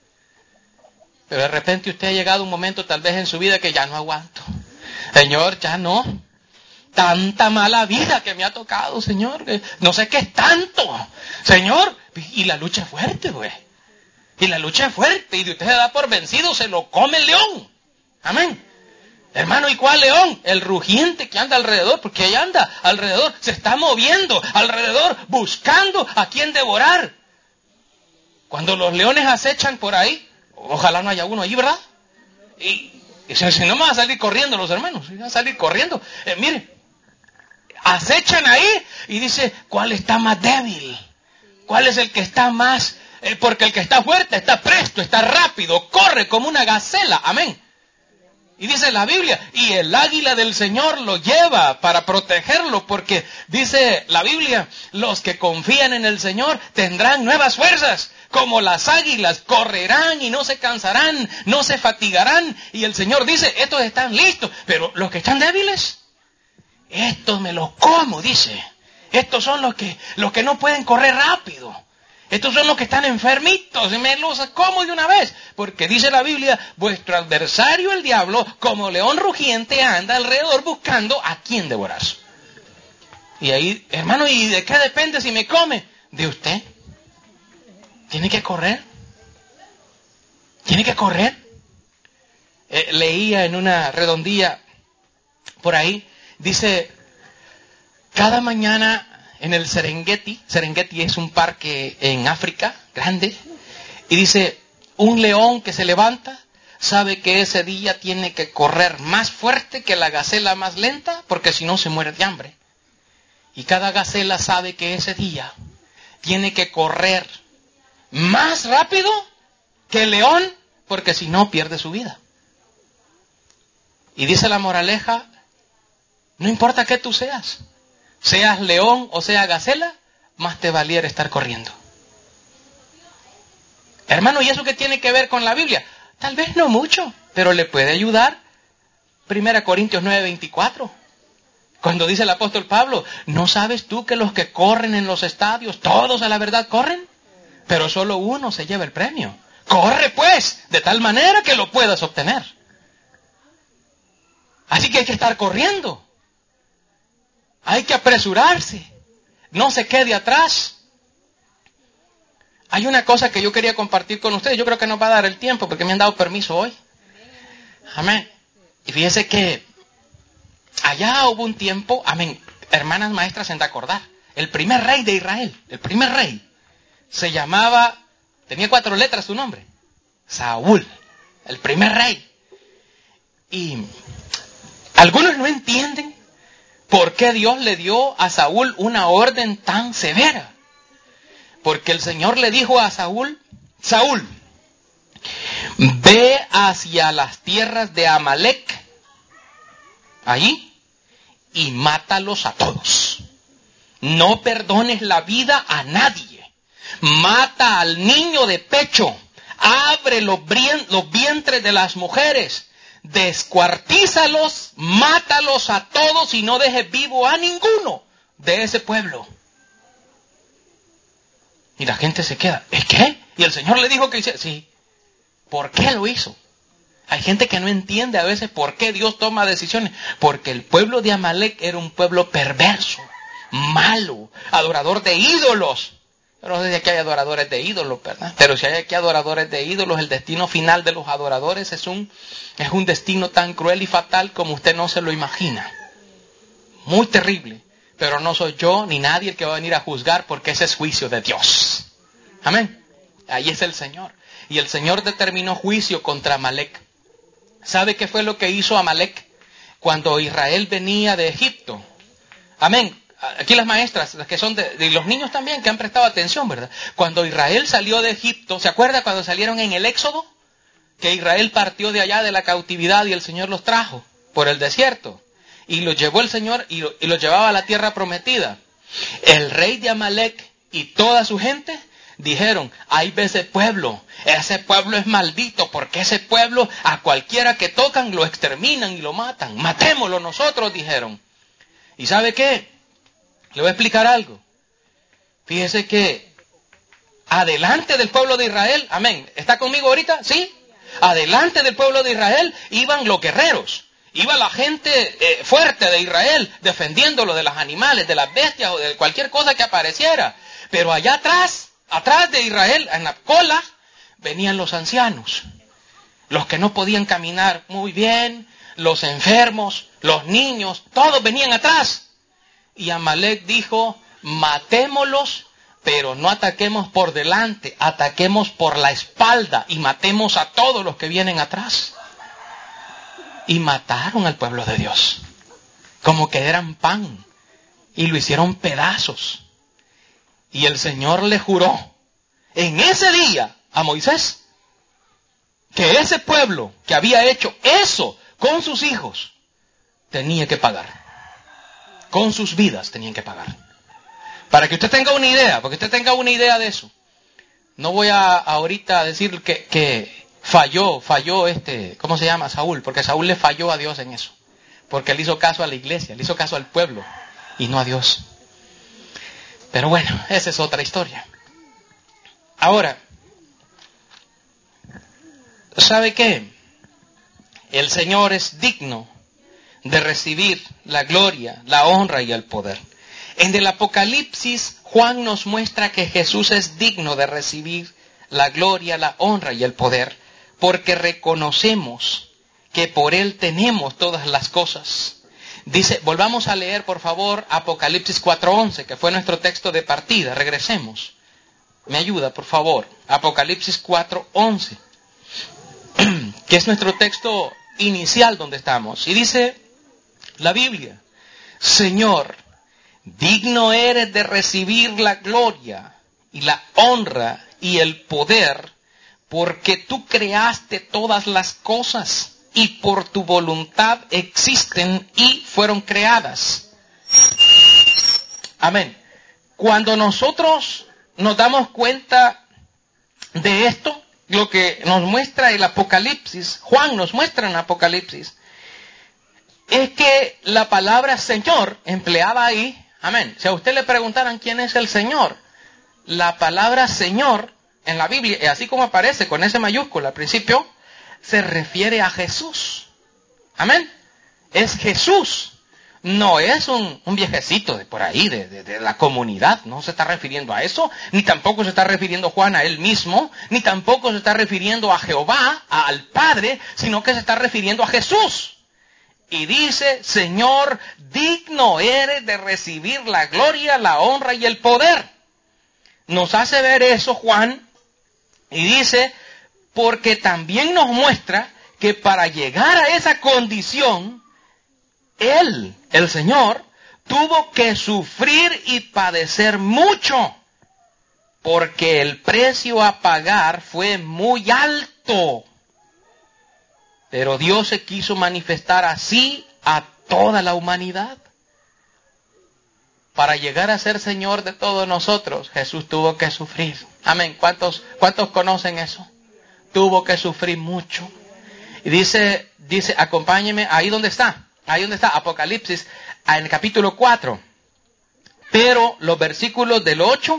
Pero de repente usted ha llegado a un momento tal vez en su vida que ya no aguanto. Señor, ya no. Tanta mala vida que me ha tocado, Señor. No sé qué es tanto. Señor, y la lucha es fuerte, güey. Y la lucha es fuerte. Y de usted se da por vencido, se lo come el león. Amén. Hermano, ¿y cuál león? El rugiente que anda alrededor, porque ahí anda alrededor, se está moviendo alrededor, buscando a quien devorar. Cuando los leones acechan por ahí, ojalá no haya uno allí, ¿verdad? Y, y si, si no me van a salir corriendo los hermanos, van a salir corriendo. Eh, mire, acechan ahí y dice, ¿cuál está más débil? ¿Cuál es el que está más? Eh, porque el que está fuerte está presto, está rápido, corre como una gacela. Amén. Y dice la Biblia, y el águila del Señor lo lleva para protegerlo, porque dice la Biblia, los que confían en el Señor tendrán nuevas fuerzas, como las águilas, correrán y no se cansarán, no se fatigarán. Y el Señor dice, estos están listos, pero los que están débiles, estos me los como, dice. Estos son los que, los que no pueden correr rápido. Estos son los que están enfermitos, y me los como de una vez. Porque dice la Biblia, vuestro adversario el diablo, como león rugiente, anda alrededor buscando a quien devorar. Y ahí, hermano, ¿y de qué depende si me come? De usted. Tiene que correr. Tiene que correr. Eh, leía en una redondilla por ahí, dice, cada mañana en el Serengeti, Serengeti es un parque en África, grande, y dice, un león que se levanta sabe que ese día tiene que correr más fuerte que la gacela más lenta, porque si no se muere de hambre. Y cada gacela sabe que ese día tiene que correr más rápido que el león, porque si no pierde su vida. Y dice la moraleja, no importa qué tú seas, seas león o sea gacela, más te valiera estar corriendo. Hermano, ¿y eso qué tiene que ver con la Biblia? Tal vez no mucho, pero le puede ayudar. Primera Corintios nueve veinticuatro. Cuando dice el apóstol Pablo, ¿no sabes tú que los que corren en los estadios, todos a la verdad corren? Pero solo uno se lleva el premio. Corre pues, de tal manera que lo puedas obtener. Así que hay que estar corriendo. Hay que apresurarse. No se quede atrás. Hay una cosa que yo quería compartir con ustedes. Yo creo que nos va a dar el tiempo porque me han dado permiso hoy. Amén. Y fíjese que allá hubo un tiempo, amén, hermanas maestras en de acordar. El primer rey de Israel, el primer rey, se llamaba, tenía cuatro letras su nombre, Saúl, el primer rey. Y algunos no entienden por qué Dios le dio a Saúl una orden tan severa. Porque el Señor le dijo a Saúl, Saúl, ve hacia las tierras de Amalek, allí, y mátalos a todos. No perdones la vida a nadie. Mata al niño de pecho. Abre los, los vientres de las mujeres. Descuartízalos, mátalos a todos y no dejes vivo a ninguno de ese pueblo. Y la gente se queda, ¿es qué? Y el Señor le dijo que hiciera, sí. ¿Por qué lo hizo? Hay gente que no entiende a veces por qué Dios toma decisiones. Porque el pueblo de Amalek era un pueblo perverso, malo, adorador de ídolos. Yo no sé si aquí hay adoradores de ídolos, ¿verdad? Pero si hay aquí adoradores de ídolos, el destino final de los adoradores es un, es un destino tan cruel y fatal como usted no se lo imagina. Muy terrible. Pero no soy yo ni nadie el que va a venir a juzgar, porque ese es juicio de Dios. Amén. Ahí es el Señor. Y el Señor determinó juicio contra Amalek. ¿Sabe qué fue lo que hizo Amalek cuando Israel venía de Egipto? Amén. Aquí las maestras, las que son de, de los niños también, que han prestado atención, ¿verdad? Cuando Israel salió de Egipto, ¿se acuerda cuando salieron en el Éxodo? Que Israel partió de allá de la cautividad y el Señor los trajo por el desierto. Y los llevó el Señor y, lo, y los llevaba a la tierra prometida. El rey de Amalek y toda su gente dijeron, ahí ve ese pueblo, ese pueblo es maldito, porque ese pueblo a cualquiera que tocan lo exterminan y lo matan. Matémoslo nosotros, dijeron. ¿Y sabe qué? Le voy a explicar algo. Fíjese que adelante del pueblo de Israel, amén, ¿está conmigo ahorita? ¿Sí? Adelante del pueblo de Israel iban los guerreros. Iba la gente eh, fuerte de Israel, defendiéndolo de los animales, de las bestias o de cualquier cosa que apareciera. Pero allá atrás, atrás de Israel, en la cola, venían los ancianos. Los que no podían caminar muy bien, los enfermos, los niños, todos venían atrás. Y Amalek dijo, matémoslos, pero no ataquemos por delante, ataquemos por la espalda y matemos a todos los que vienen atrás. Y mataron al pueblo de Dios, como que eran pan, y lo hicieron pedazos. Y el Señor le juró en ese día a Moisés que ese pueblo que había hecho eso con sus hijos tenía que pagar. Con sus vidas tenían que pagar. Para que usted tenga una idea, porque usted tenga una idea de eso. No voy a ahorita decir que, que falló, falló este, ¿cómo se llama? Saúl, porque Saúl le falló a Dios en eso. Porque él hizo caso a la iglesia, le hizo caso al pueblo y no a Dios. Pero bueno, esa es otra historia. Ahora, ¿sabe qué? El Señor es digno de recibir la gloria, la honra y el poder. En el Apocalipsis, Juan nos muestra que Jesús es digno de recibir la gloria, la honra y el poder, porque reconocemos que por Él tenemos todas las cosas. Dice, volvamos a leer por favor Apocalipsis cuatro once, que fue nuestro texto de partida. Regresemos. Me ayuda, por favor. Apocalipsis cuatro once, que es nuestro texto inicial donde estamos. Y dice la Biblia, Señor, digno eres de recibir la gloria y la honra y el poder, porque tú creaste todas las cosas y por tu voluntad existen y fueron creadas. Amén. Cuando nosotros nos damos cuenta de esto, lo que nos muestra el Apocalipsis, Juan nos muestra en Apocalipsis, es que la palabra Señor empleada ahí, amén, si a usted le preguntaran quién es el Señor, la palabra Señor en la Biblia, y así como aparece con ese mayúscula al principio, se refiere a Jesús. Amén. Es Jesús. No es un, un viejecito de por ahí, de, de, de la comunidad. No se está refiriendo a eso. Ni tampoco se está refiriendo Juan a él mismo. Ni tampoco se está refiriendo a Jehová, a, al Padre, sino que se está refiriendo a Jesús. Y dice, Señor, digno eres de recibir la gloria, la honra y el poder. Nos hace ver eso Juan. Y dice, porque también nos muestra que para llegar a esa condición, Él, el Señor, tuvo que sufrir y padecer mucho, porque el precio a pagar fue muy alto. Pero Dios se quiso manifestar así a toda la humanidad. Para llegar a ser Señor de todos nosotros, Jesús tuvo que sufrir. Amén. ¿Cuántos, cuántos conocen eso? Tuvo que sufrir mucho. Y dice, dice, acompáñeme ahí donde está. Ahí donde está Apocalipsis, en el capítulo cuatro. Pero los versículos del ocho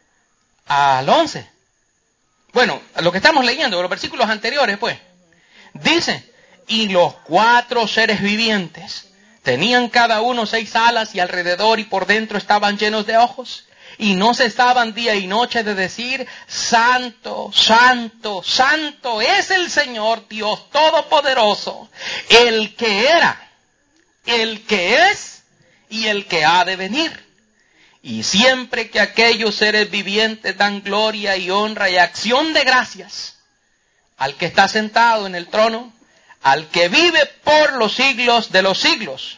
al once. Bueno, lo que estamos leyendo, los versículos anteriores, pues. Dice, y los cuatro seres vivientes tenían cada uno seis alas y alrededor y por dentro estaban llenos de ojos. Y no cesaban día y noche de decir, Santo, Santo, Santo es el Señor Dios Todopoderoso, el que era, el que es y el que ha de venir. Y siempre que aquellos seres vivientes dan gloria y honra y acción de gracias al que está sentado en el trono, al que vive por los siglos de los siglos.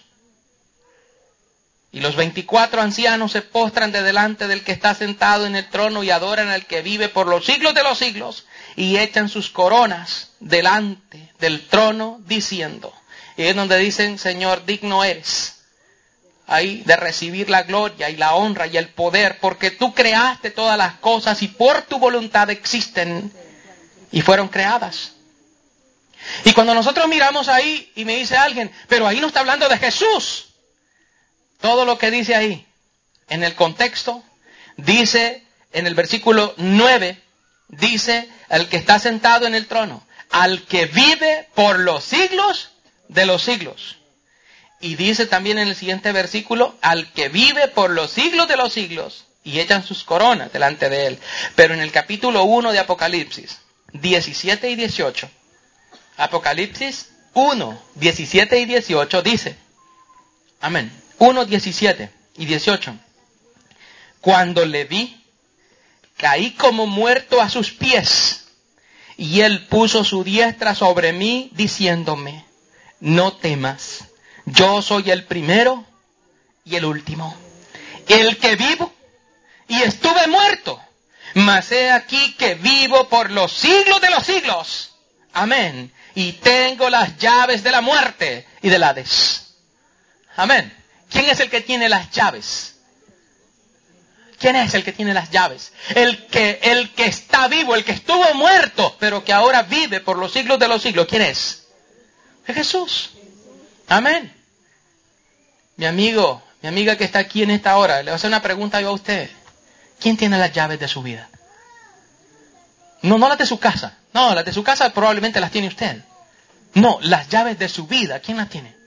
Y los veinticuatro ancianos se postran de delante del que está sentado en el trono y adoran al que vive por los siglos de los siglos y echan sus coronas delante del trono diciendo, y es donde dicen, Señor, digno eres ahí de recibir la gloria y la honra y el poder, porque tú creaste todas las cosas y por tu voluntad existen y fueron creadas. Y cuando nosotros miramos ahí y me dice alguien, pero ahí no está hablando de Jesús. Todo lo que dice ahí, en el contexto, dice en el versículo nueve, dice el que está sentado en el trono, al que vive por los siglos de los siglos. Y dice también en el siguiente versículo, al que vive por los siglos de los siglos, y echan sus coronas delante de él. Pero en el capítulo uno de Apocalipsis, diecisiete y dieciocho, Apocalipsis uno, diecisiete y dieciocho dice, amén. uno, diecisiete y dieciocho. Cuando le vi, caí como muerto a sus pies, y él puso su diestra sobre mí, diciéndome, no temas, yo soy el primero y el último, el que vivo, y estuve muerto, mas he aquí que vivo por los siglos de los siglos. Amén. Y tengo las llaves de la muerte y del Hades. Amén. ¿Quién es el que tiene las llaves? ¿Quién es el que tiene las llaves? El que, el que está vivo, el que estuvo muerto, pero que ahora vive por los siglos de los siglos. ¿Quién es? Es Jesús. Amén. Mi amigo, mi amiga que está aquí en esta hora, le voy a hacer una pregunta yo a usted. ¿Quién tiene las llaves de su vida? No, no las de su casa. No, las de su casa probablemente las tiene usted. No, las llaves de su vida, ¿quién las tiene?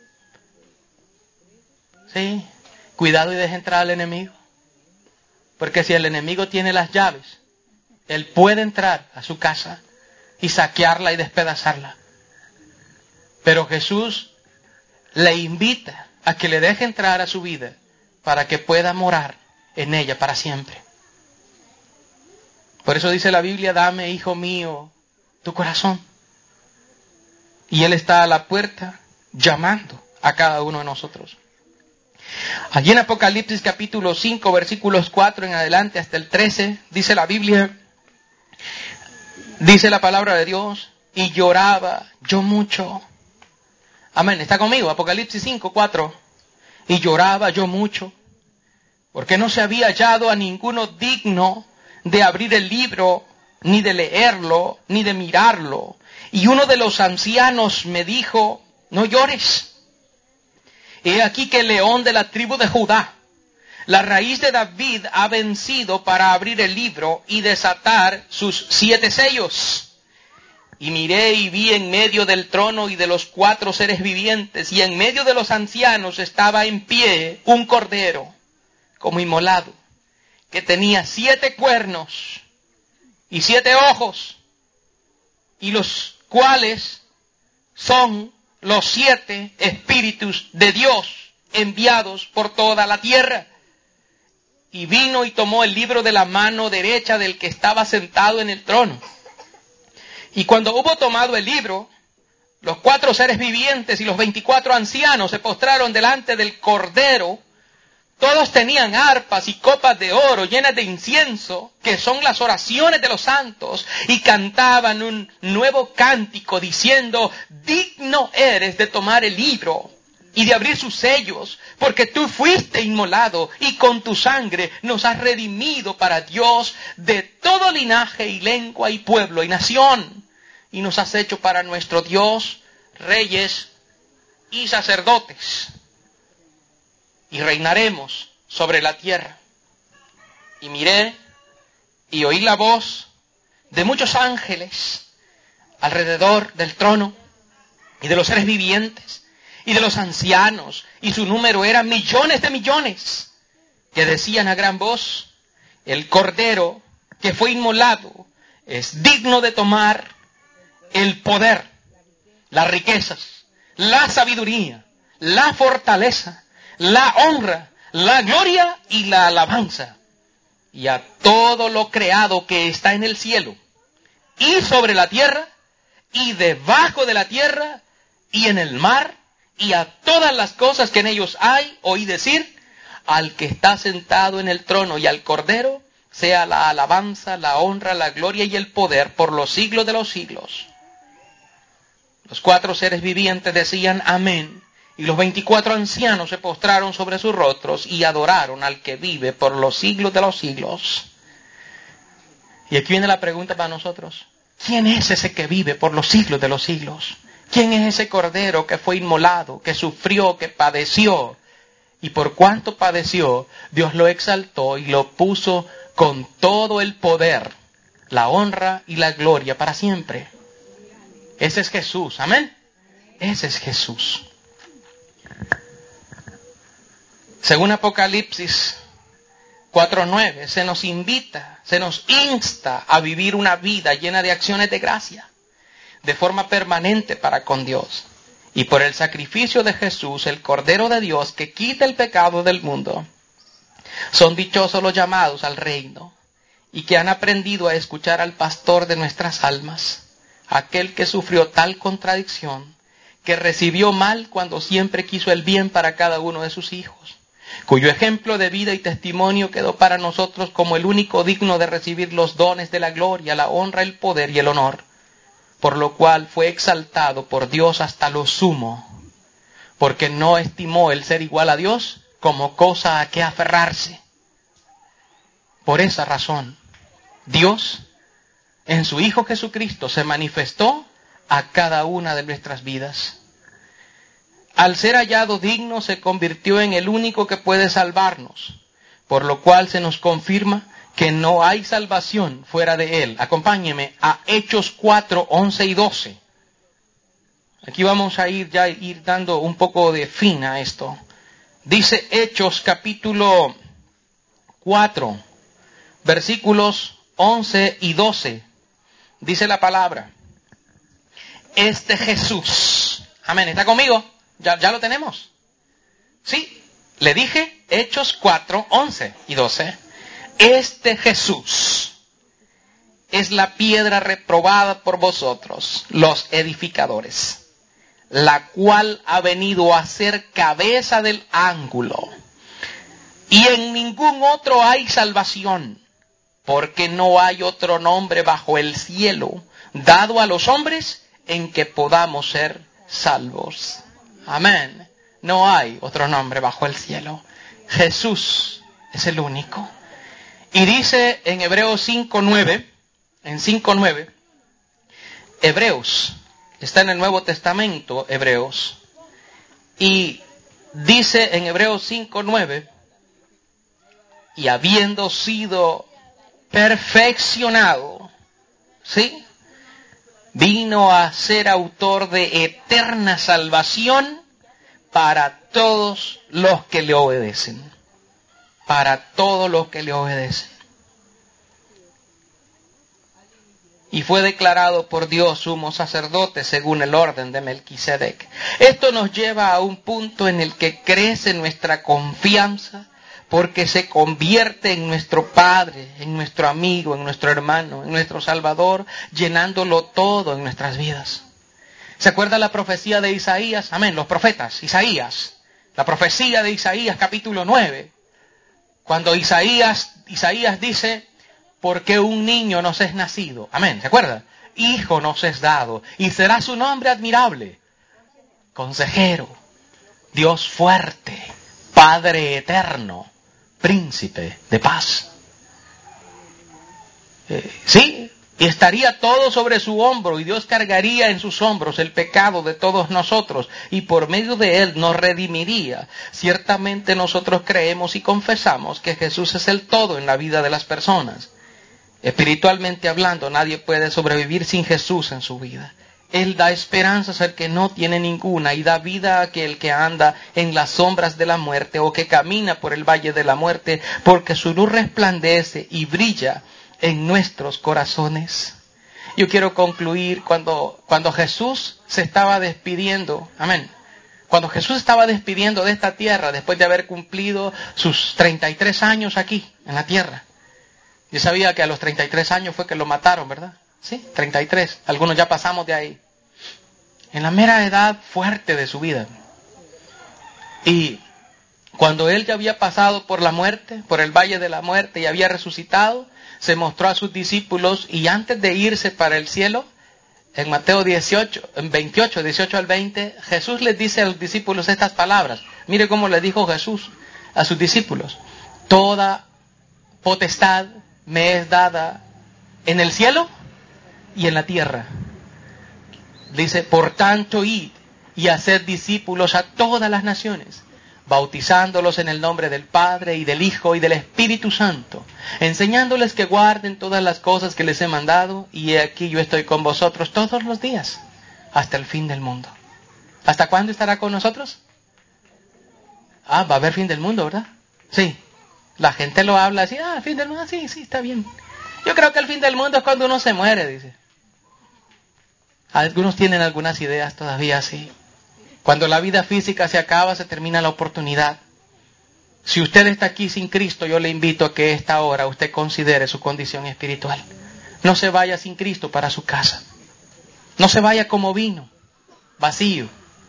Sí, cuidado y deje entrar al enemigo. Porque si el enemigo tiene las llaves, él puede entrar a su casa y saquearla y despedazarla. Pero Jesús le invita a que le deje entrar a su vida para que pueda morar en ella para siempre. Por eso dice la Biblia, dame, hijo mío, tu corazón. Y Él está a la puerta llamando a cada uno de nosotros. Allí en Apocalipsis capítulo cinco, versículos cuatro en adelante hasta el trece, dice la Biblia, dice la palabra de Dios, y lloraba yo mucho. Amén, ¿está conmigo? Apocalipsis cinco, cuatro. Y lloraba yo mucho, porque no se había hallado a ninguno digno de abrir el libro, ni de leerlo, ni de mirarlo. Y uno de los ancianos me dijo, no llores. He aquí que el león de la tribu de Judá, la raíz de David, ha vencido para abrir el libro y desatar sus siete sellos. Y miré y vi en medio del trono y de los cuatro seres vivientes, y en medio de los ancianos estaba en pie un cordero, como inmolado, que tenía siete cuernos y siete ojos, y los cuales son los siete espíritus de Dios enviados por toda la tierra. Y vino y tomó el libro de la mano derecha del que estaba sentado en el trono. Y cuando hubo tomado el libro, los cuatro seres vivientes y los veinticuatro ancianos se postraron delante del Cordero. Todos tenían arpas y copas de oro llenas de incienso, que son las oraciones de los santos, y cantaban un nuevo cántico diciendo, digno eres de tomar el libro y de abrir sus sellos, porque tú fuiste inmolado y con tu sangre nos has redimido para Dios de todo linaje y lengua y pueblo y nación, y nos has hecho para nuestro Dios reyes y sacerdotes. Y reinaremos sobre la tierra. Y miré y oí la voz de muchos ángeles alrededor del trono, y de los seres vivientes, y de los ancianos, y su número era millones de millones, que decían a gran voz: el Cordero que fue inmolado es digno de tomar el poder, las riquezas, la sabiduría, la fortaleza, la honra, la gloria y la alabanza. Y a todo lo creado que está en el cielo, y sobre la tierra, y debajo de la tierra, y en el mar, y a todas las cosas que en ellos hay, oí decir: al que está sentado en el trono y al Cordero, sea la alabanza, la honra, la gloria y el poder por los siglos de los siglos. Los cuatro seres vivientes decían amén, y los veinticuatro ancianos se postraron sobre sus rostros y adoraron al que vive por los siglos de los siglos. Y aquí viene la pregunta para nosotros: ¿quién es ese que vive por los siglos de los siglos? ¿Quién es ese Cordero que fue inmolado, que sufrió, que padeció? Y por cuanto padeció, Dios lo exaltó y lo puso con todo el poder, la honra y la gloria para siempre. Ese es Jesús, amén. Ese es Jesús. Según Apocalipsis cuatro nueve, se nos invita, se nos insta a vivir una vida llena de acciones de gracia, de forma permanente para con Dios. Y por el sacrificio de Jesús, el Cordero de Dios que quita el pecado del mundo, son dichosos los llamados al reino y que han aprendido a escuchar al pastor de nuestras almas, aquel que sufrió tal contradicción, que recibió mal cuando siempre quiso el bien para cada uno de sus hijos, cuyo ejemplo de vida y testimonio quedó para nosotros como el único digno de recibir los dones de la gloria, la honra, el poder y el honor, por lo cual fue exaltado por Dios hasta lo sumo, porque no estimó el ser igual a Dios como cosa a que aferrarse. Por esa razón, Dios, en su Hijo Jesucristo, se manifestó a cada una de nuestras vidas. Al ser hallado digno, se convirtió en el único que puede salvarnos, por lo cual se nos confirma que no hay salvación fuera de Él. Acompáñeme a Hechos cuatro, once y doce. Aquí vamos a ir ya ir dando un poco de fin a esto. Dice Hechos capítulo cuatro, versículos once y doce. Dice la palabra: este Jesús, amén, ¿está conmigo? ¿Ya, ya lo tenemos? Sí, le dije Hechos cuatro, once y doce. Este Jesús es la piedra reprobada por vosotros, los edificadores, la cual ha venido a ser cabeza del ángulo. Y en ningún otro hay salvación, porque no hay otro nombre bajo el cielo dado a los hombres en que podamos ser salvos. Amén. No hay otro nombre bajo el cielo. Jesús es el único. Y dice en Hebreos cinco nueve, en cinco nueve, Hebreos, está en el Nuevo Testamento, Hebreos, y dice en Hebreos cinco nueve, y habiendo sido perfeccionado, ¿sí?, vino a ser autor de eterna salvación para todos los que le obedecen. Para todos los que le obedecen. Y fue declarado por Dios sumo sacerdote según el orden de Melquisedec. Esto nos lleva a un punto en el que crece nuestra confianza, porque se convierte en nuestro Padre, en nuestro amigo, en nuestro hermano, en nuestro Salvador, llenándolo todo en nuestras vidas. ¿Se acuerda la profecía de Isaías? Amén, los profetas, Isaías. La profecía de Isaías capítulo nueve. Cuando Isaías, Isaías dice: porque un niño nos es nacido. Amén, ¿se acuerda? Hijo nos es dado, y será su nombre admirable, consejero, Dios fuerte, Padre eterno, príncipe de paz. Eh, sí, y estaría todo sobre su hombro, y Dios cargaría en sus hombros el pecado de todos nosotros, y por medio de él nos redimiría. Ciertamente nosotros creemos y confesamos que Jesús es el todo en la vida de las personas. Espiritualmente hablando, nadie puede sobrevivir sin Jesús en su vida. Él da esperanzas al que no tiene ninguna y da vida a aquel que anda en las sombras de la muerte o que camina por el valle de la muerte, porque su luz resplandece y brilla en nuestros corazones. Yo quiero concluir cuando, cuando Jesús se estaba despidiendo, amén. Cuando Jesús estaba despidiendo de esta tierra, después de haber cumplido sus treinta y tres años aquí, en la tierra. Yo sabía que a los treinta y tres años fue que lo mataron, ¿verdad? Sí, treinta y tres. Algunos ya pasamos de ahí. En la mera edad fuerte de su vida. Y cuando él ya había pasado por la muerte, por el valle de la muerte y había resucitado, se mostró a sus discípulos y antes de irse para el cielo, en Mateo dieciocho, en veintiocho, dieciocho al veinte, Jesús les dice a los discípulos estas palabras. Mire cómo le dijo Jesús a sus discípulos. Toda potestad me es dada en el cielo y en la tierra. Dice, por tanto, id y haced discípulos a todas las naciones, bautizándolos en el nombre del Padre y del Hijo y del Espíritu Santo, enseñándoles que guarden todas las cosas que les he mandado, y he aquí yo estoy con vosotros todos los días, hasta el fin del mundo. ¿Hasta cuándo estará con nosotros? Ah, va a haber fin del mundo, ¿verdad? Sí. La gente lo habla así, ah, fin del mundo, sí, sí, está bien. Yo creo que el fin del mundo es cuando uno se muere, dice. Algunos tienen algunas ideas todavía así. Cuando la vida física se acaba, se termina la oportunidad. Si usted está aquí sin Cristo, yo le invito a que esta hora usted considere su condición espiritual. No se vaya sin Cristo para su casa. No se vaya como vino, vacío.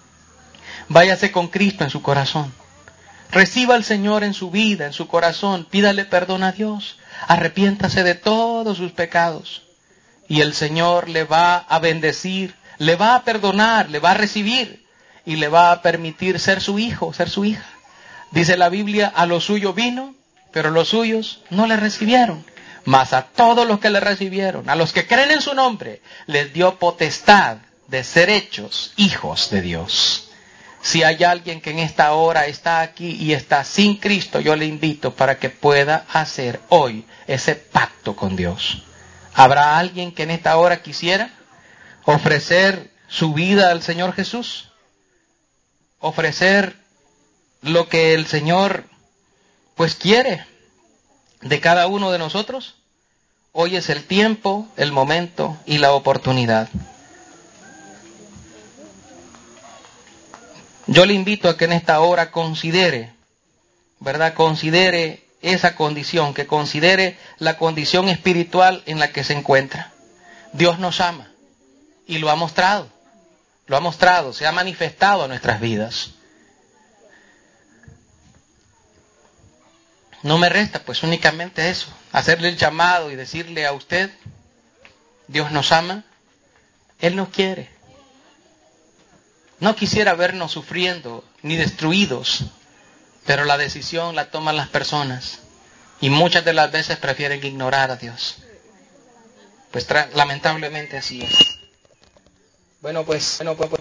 Váyase con Cristo en su corazón. Reciba al Señor en su vida, en su corazón. Pídale perdón a Dios. Arrepiéntase de todos sus pecados. Y el Señor le va a bendecir, le va a perdonar, le va a recibir y le va a permitir ser su hijo, ser su hija. Dice la Biblia, a lo suyo vino, pero los suyos no le recibieron. Mas a todos los que le recibieron, a los que creen en su nombre, les dio potestad de ser hechos hijos de Dios. Si hay alguien que en esta hora está aquí y está sin Cristo, yo le invito para que pueda hacer hoy ese pacto con Dios. ¿Habrá alguien que en esta hora quisiera ofrecer su vida al Señor Jesús? Ofrecer lo que el Señor pues quiere de cada uno de nosotros. Hoy es el tiempo, el momento y la oportunidad. Yo le invito a que en esta hora considere, ¿verdad? Considere esa condición, que considere la condición espiritual en la que se encuentra. Dios nos ama y lo ha mostrado, lo ha mostrado, se ha manifestado a nuestras vidas. No me resta pues únicamente eso, hacerle el llamado y decirle a usted, Dios nos ama, Él nos quiere. No quisiera vernos sufriendo ni destruidos, pero la decisión la toman las personas y muchas de las veces prefieren ignorar a Dios. Pues tra- lamentablemente así es. Bueno, pues, bueno, pues